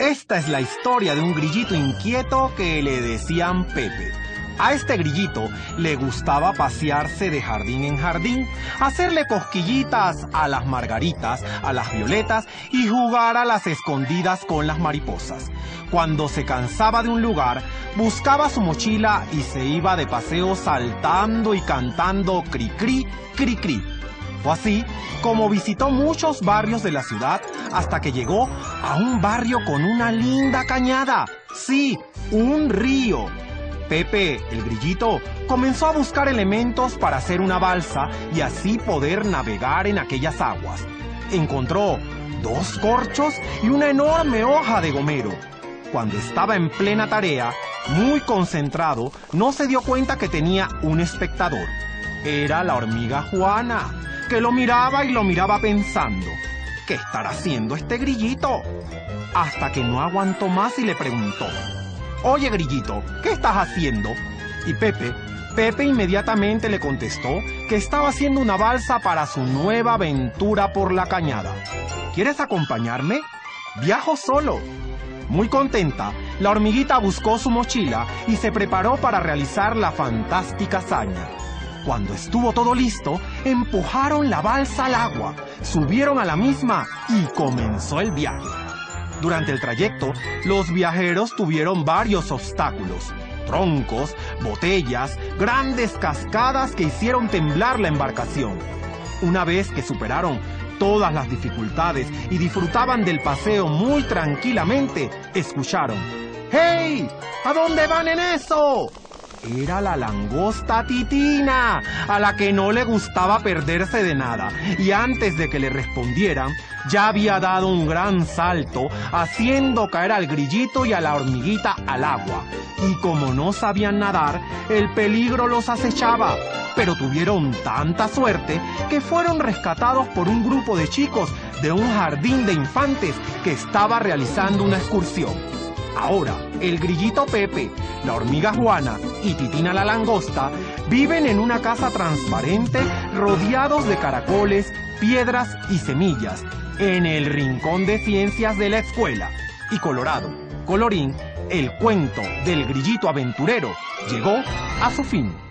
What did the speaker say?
Esta es la historia de un grillito inquieto que le decían Pepe. A este grillito le gustaba pasearse de jardín en jardín, hacerle cosquillitas a las margaritas, a las violetas y jugar a las escondidas con las mariposas. Cuando se cansaba de un lugar, buscaba su mochila y se iba de paseo saltando y cantando cri-cri, cri-cri. Fue así como visitó muchos barrios de la ciudad hasta que llegó a un barrio con una linda cañada. Sí, un río. Pepe, el grillito, comenzó a buscar elementos para hacer una balsa y así poder navegar en aquellas aguas. Encontró 2 corchos y una enorme hoja de gomero. Cuando estaba en plena tarea, muy concentrado, no se dio cuenta que tenía un espectador. Era la hormiga Juana, que lo miraba y lo miraba pensando, ¿qué estará haciendo este grillito? Hasta que no aguantó más y le preguntó, «Oye, grillito, ¿qué estás haciendo?» Y Pepe inmediatamente le contestó que estaba haciendo una balsa para su nueva aventura por la cañada. «¿Quieres acompañarme? Viajo solo». Muy contenta, la hormiguita buscó su mochila y se preparó para realizar la fantástica hazaña. Cuando estuvo todo listo, empujaron la balsa al agua, subieron a la misma y comenzó el viaje. Durante el trayecto, los viajeros tuvieron varios obstáculos: troncos, botellas, grandes cascadas que hicieron temblar la embarcación. Una vez que superaron todas las dificultades y disfrutaban del paseo muy tranquilamente, escucharon: «¡Hey! ¿A dónde van en eso?» Era la langosta Titina, a la que no le gustaba perderse de nada, y antes de que le respondieran, ya había dado un gran salto, haciendo caer al grillito y a la hormiguita al agua. Y como no sabían nadar, el peligro los acechaba, pero tuvieron tanta suerte que fueron rescatados por un grupo de chicos de un jardín de infantes que estaba realizando una excursión. Ahora, el grillito Pepe, la hormiga Juana y Titina la langosta viven en una casa transparente rodeados de caracoles, piedras y semillas, en el rincón de ciencias de la escuela. Y colorado, colorín, el cuento del grillito aventurero llegó a su fin.